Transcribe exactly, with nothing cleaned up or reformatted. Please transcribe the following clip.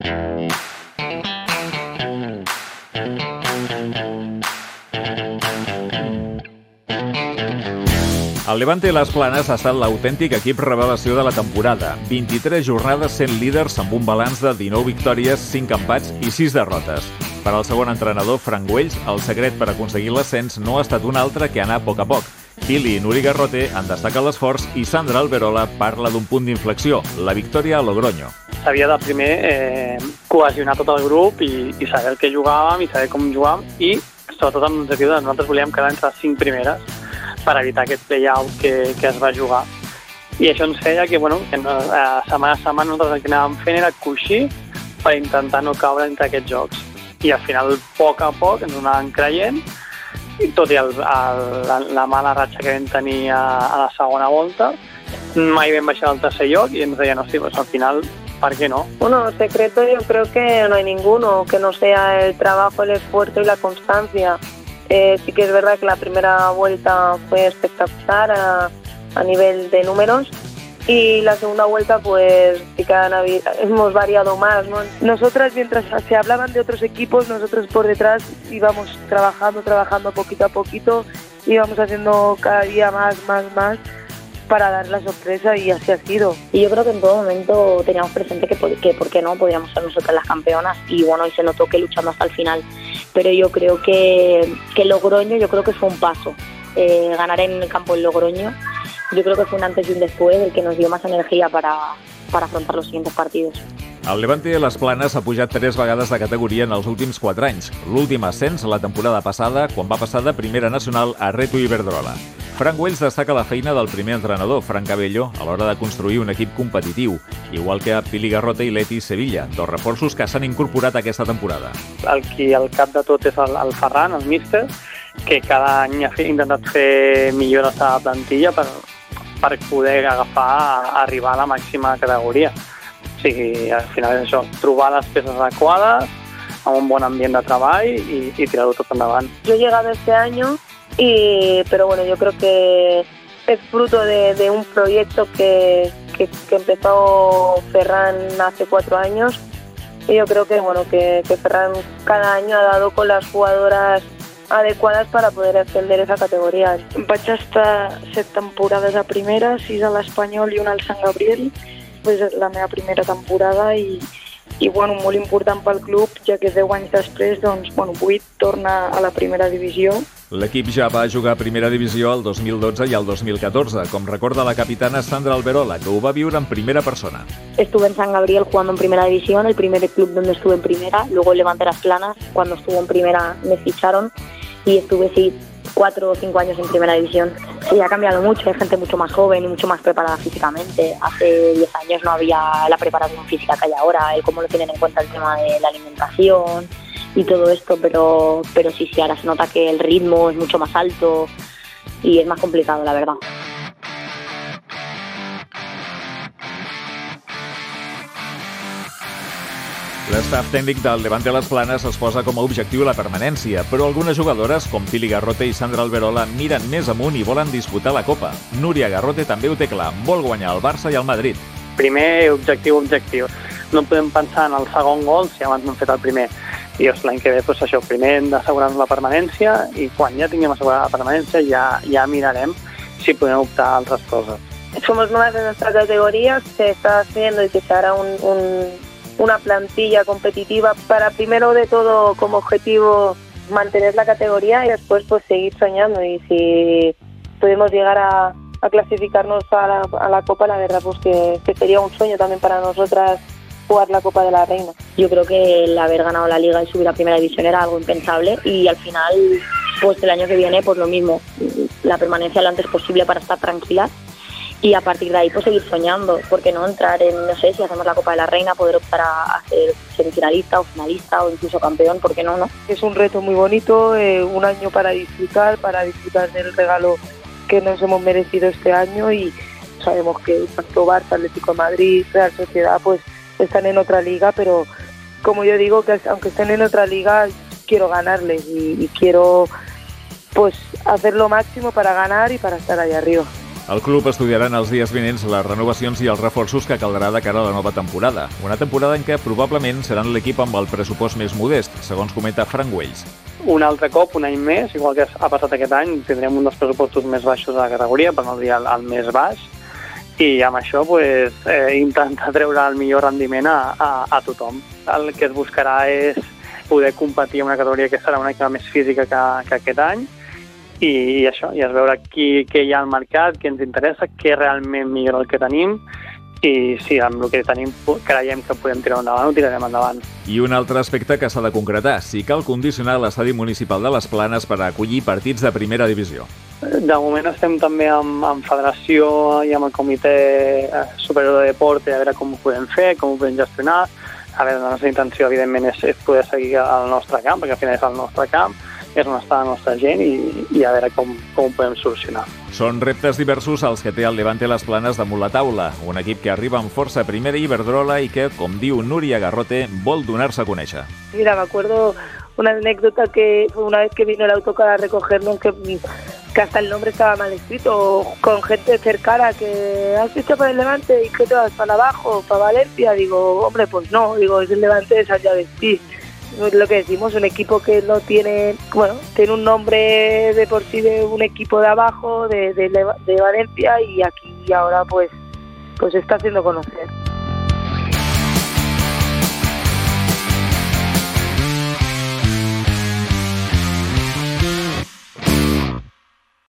El Levante Las Planes ha estat l'autèntic equip revelació de la temporada. vint-i-tres jornades sent líders amb un balanç de dinou victòries, cinc empats i sis derrotes. Per al segon entrenador, Frank Wells, el secret per aconseguir l'ascens no ha estat un altre que anar a poc a poc. Pili i Nuri Garrote en destaca l'esforç i Sandra Alberola parla d'un punt d'inflexió, la victòria a Logroño. S'havia de primer eh, cohesionar tot el grup i, i saber el que jugàvem i saber com jugàvem i sobretot amb l'objectiu de nosaltres volíem quedar entre les cinc primeres per evitar aquest play-out que, que es va jugar. I això ens feia que, bueno, que no, eh, setmana a setmana nosaltres el que anàvem fent era coixir per intentar no caure entre aquests jocs. I al final, a poc a poc, ens ho anàvem creient, i tot i el, el, la, la mala ratxa que vam tenir a, a la segona volta, mai vam baixar al tercer lloc i ens deien, hosti, pues al final, ¿por qué no? Bueno, secreto yo creo que no hay ninguno, que no sea el trabajo, el esfuerzo y la constancia. Eh, sí que es verdad que la primera vuelta fue espectacular a, a nivel de números y la segunda vuelta pues sí que han habido, hemos variado más, ¿no? Nosotras, mientras se hablaban de otros equipos, nosotros por detrás íbamos trabajando, trabajando poquito a poquito, íbamos haciendo cada día más, más, más para dar la sorpresa y así ha sido. Y yo creo que en todo momento teníamos presente que, que por qué no podíamos ser nosotras las campeonas y bueno, y se notó que luchando hasta el final. Pero yo creo que, que Logroño yo creo que fue un paso. Eh, ganar en el campo en Logroño yo creo que fue un antes y un después el que nos dio más energía para, para afrontar los siguientes partidos. El Levante Las Planes ha pujat tres vegades de categoria en els últims quatre anys. L'últim ascens la temporada passada, quan va passar de primera nacional a Reto Iberdrola. Frank Wells destaca la feina del primer entrenador, Frank Cabello, a l'hora de construir un equip competitiu, igual que a Pili Garrote i Leti Sevilla, dos reforços que s'han incorporat aquesta temporada. El qui al cap de tot és el, el Ferran, el míster, que cada any ha fet, intentat fer millores a la plantilla per, per poder agafar, arribar a la màxima categoria. O sigui, al final és això, trobar les peces adequades, amb un bon ambient de treball i, y tirar-ho tot endavant. Yo he llegado este año, y, pero bueno, yo creo que es fruto de, de un proyecto que, que, que empezó Ferran hace cuatro años y yo creo que, bueno, que, que Ferran cada año ha dado con las jugadoras adequadas para poder ascender esa categoría. Vaig estar set temporades a primera, sis a l'Espanyol i una al Sant Gabriel. És la meva primera temporada i, i bueno, molt important pel club, ja que deu anys després, doncs, bueno, vuit torna a la primera divisió. L'equip ja va jugar a primera divisió el dos mil dotze i el dos mil catorze, com recorda la capitana Sandra Alberola, que ho va viure en primera persona. Estuve en San Gabriel jugando en primera división, el primer club donde estuve en primera, luego el Levante Las Planas, cuando estuvo en primera me ficharon y estuve sí cuatro o cinco años en primera división. Sí, ha cambiado mucho, hay gente mucho más joven y mucho más preparada físicamente. Hace diez años no había la preparación física que hay ahora, el cómo lo tienen en cuenta el tema de la alimentación y todo esto, pero, pero sí, sí, ahora se nota que el ritmo es mucho más alto y es más complicado, la verdad. L'estaf tècnic del Levante Las Planes es posa com a objectiu la permanència, però algunes jugadores, com Pili Garrote i Sandra Alberola, miren més amunt i volen disputar la Copa. Núria Garrote també ho té clar, vol guanyar el Barça i el Madrid. Primer objectiu, objectiu. No podem pensar en el segon gol si abans no hem fet el primer. I l'any que ve, doncs això, primer hem d'assegurar-nos la permanència i quan ja tinguem assegurada la permanència ja, ja mirarem si podem optar a altres coses. Somos nuevas en nuestra categoría, se está haciendo y que se hará un... un... una plantilla competitiva para primero de todo como objetivo mantener la categoría y después pues seguir soñando y si podemos llegar a, a clasificarnos a la, a la Copa, la verdad pues que, que sería un sueño también para nosotras jugar la Copa de la Reina. Yo creo que el haber ganado la Liga y subir a Primera División era algo impensable y al final pues el año que viene pues lo mismo, la permanencia lo antes posible para estar tranquilas. Y a partir de ahí pues seguir soñando, ¿por qué no entrar en, no sé, si hacemos la Copa de la Reina, poder optar a, a ser semifinalista o finalista o incluso campeón, ¿por qué no? no? Es un reto muy bonito, eh, un año para disfrutar, para disfrutar del regalo que nos hemos merecido este año y sabemos que tanto Barça, Atlético de Madrid, Real Sociedad pues están en otra liga, pero como yo digo, que aunque estén en otra liga, quiero ganarles y, y quiero pues hacer lo máximo para ganar y para estar ahí arriba. El club estudiarà en els dies vinents les renovacions i els reforços que caldrà de cara a la nova temporada. Una temporada en què probablement seran l'equip amb el pressupost més modest, segons comenta Frank Wells. Un altre cop, un any més, igual que ha passat aquest any, tindrem un dels pressupostos més baixos de la categoria, per no dir el, el més baix, i amb això pues, eh, intentar treure el millor rendiment a, a, a tothom. El que es buscarà és poder competir en una categoria que serà una mica més física que, que aquest any, i, i això, i és veure qui, què hi ha al mercat, què ens interessa, què realment millora el que tenim, i si amb el que tenim creiem que podem tirar endavant, ho tirarem endavant. I un altre aspecte que s'ha de concretar, si cal condicionar l'estadi municipal de les Planes per acollir partits de primera divisió. De moment estem també amb, amb federació i amb el comitè superior de deport a veure com ho podem fer, com ho podem gestionar. A veure, la nostra intenció, evidentment, és, és poder seguir al nostre camp, perquè al final és el nostre camp, és on està la nostra gent i, i a veure com, com ho podem solucionar. Són reptes diversos els que té el Levante Les Planes damunt la taula, un equip que arriba amb força a primera Iberdrola i que, com diu Núria Garrote, vol donar-se a conèixer. Mira, me acuerdo una anécdota que una vez que vino el autocar a recogernos que, que hasta el nombre estaba mal escrito, con gente cercana que has fichado para el Levante y que te vas para abajo, para Valencia. Digo, hombre, pues no, digo, es el Levante de San Agustín. Lo que decimos, un equipo que no tiene, bueno, tiene un nombre de por sí de un equipo de abajo, de, de, de Valencia, y aquí ahora pues, pues se está haciendo conocer.